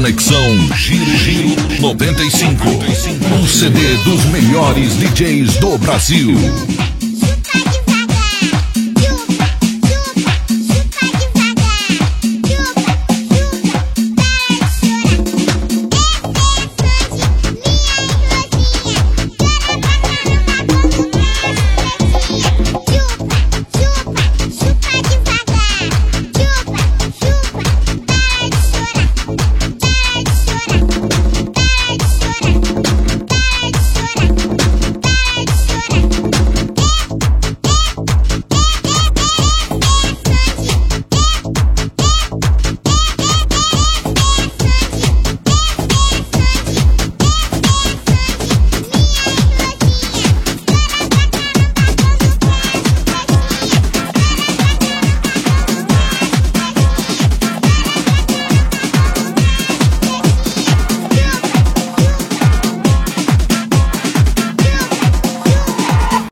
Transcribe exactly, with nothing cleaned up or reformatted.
Conexão Giro Giro noventa e cinco. Um C D dos melhores D Js do Brasil.